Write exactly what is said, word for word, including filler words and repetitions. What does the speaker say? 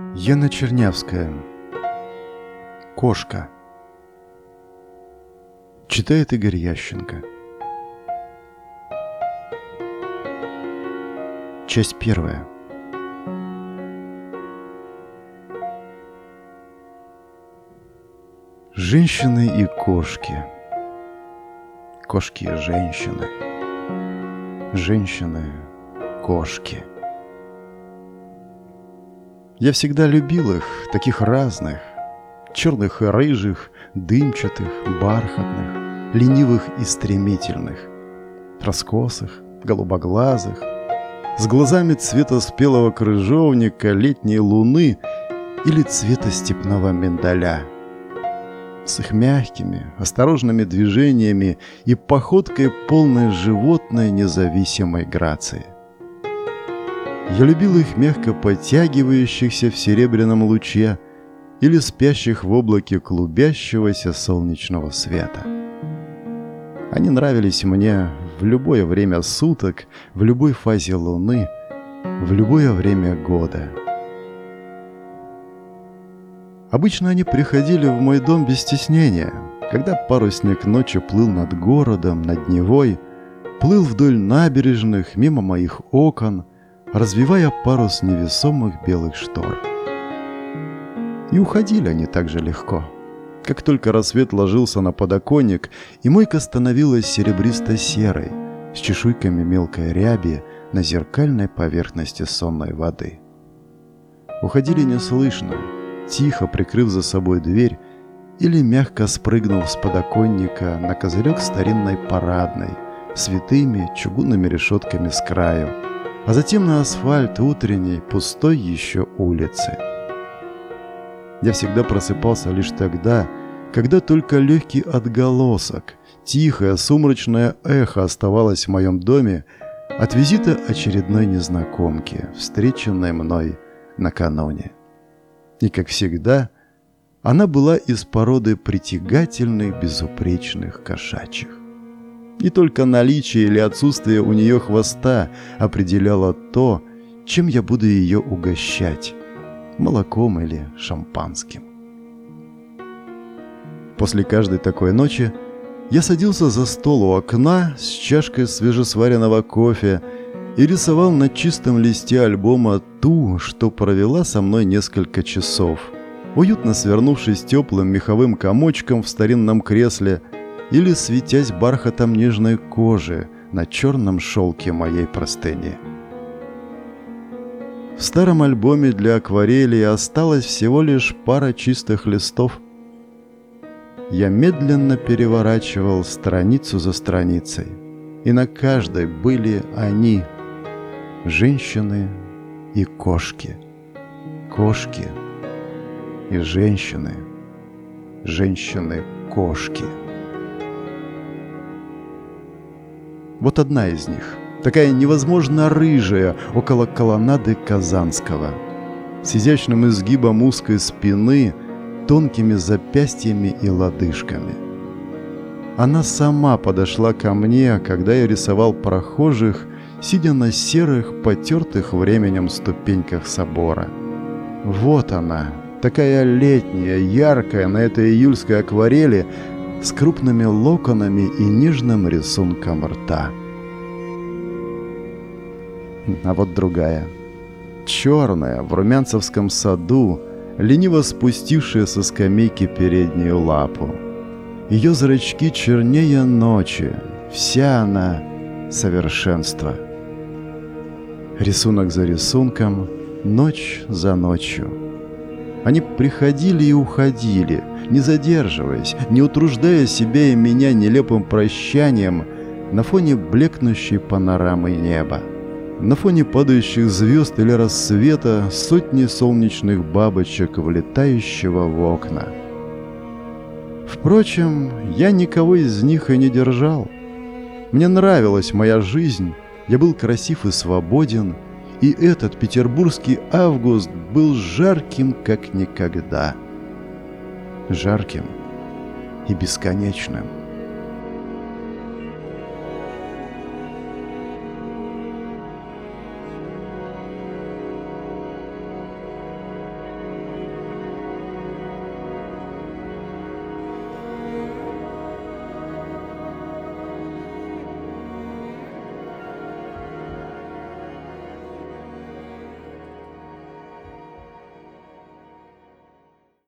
Яна Чернявская. Кошка. Читает Игорь Ященко. Часть первая. Женщины и кошки. Кошки и женщины. Женщины, кошки. Я всегда любил их, таких разных, черных и рыжих, дымчатых, бархатных, ленивых и стремительных, раскосых, голубоглазых, с глазами цвета спелого крыжовника, летней луны или цвета степного миндаля, с их мягкими, осторожными движениями и походкой полной животной независимой грации. Я любил их мягко подтягивающихся в серебряном луче или спящих в облаке клубящегося солнечного света. Они нравились мне в любое время суток, в любой фазе луны, в любое время года. Обычно они приходили в мой дом без стеснения, когда парусник ночью плыл над городом, над Невой, плыл вдоль набережных, мимо моих окон, развивая парус невесомых белых штор. И уходили они так же легко. Как только рассвет ложился на подоконник, и мойка становилась серебристо-серой, с чешуйками мелкой ряби на зеркальной поверхности сонной воды. Уходили неслышно, тихо прикрыв за собой дверь или мягко спрыгнув с подоконника на козырек старинной парадной с витыми чугунными решетками с краю, а затем на асфальт утренней, пустой еще улицы. Я всегда просыпался лишь тогда, когда только легкий отголосок, тихое сумрачное эхо оставалось в моем доме от визита очередной незнакомки, встреченной мной накануне. И, как всегда, она была из породы притягательных, безупречных кошачьих. И только наличие или отсутствие у нее хвоста определяло то, чем я буду ее угощать – молоком или шампанским. После каждой такой ночи я садился за стол у окна с чашкой свежесваренного кофе и рисовал на чистом листе альбома ту, что провела со мной несколько часов, уютно свернувшись теплым меховым комочком в старинном кресле или светясь бархатом нежной кожи на черном шелке моей простыни. В старом альбоме для акварели осталась всего лишь пара чистых листов. Я медленно переворачивал страницу за страницей, и на каждой были они, женщины и кошки, кошки и женщины, женщины-кошки. Вот одна из них, такая невозможно рыжая, около колоннады Казанского, с изящным изгибом узкой спины, тонкими запястьями и лодыжками. Она сама подошла ко мне, когда я рисовал прохожих, сидя на серых, потертых временем ступеньках собора. Вот она, такая летняя, яркая на этой июльской акварели, с крупными локонами и нежным рисунком рта. А вот другая, черная, в румянцевском саду, лениво спустившая со скамейки переднюю лапу. Ее зрачки чернее ночи, вся она совершенство. Рисунок за рисунком, ночь за ночью. Они приходили и уходили, не задерживаясь, не утруждая себя и меня нелепым прощанием на фоне блекнущей панорамы неба, на фоне падающих звезд или рассвета сотни солнечных бабочек, влетающего в окна. Впрочем, я никого из них и не держал. Мне нравилась моя жизнь, я был красив и свободен, и этот петербургский август был жарким, как никогда. Жарким и бесконечным.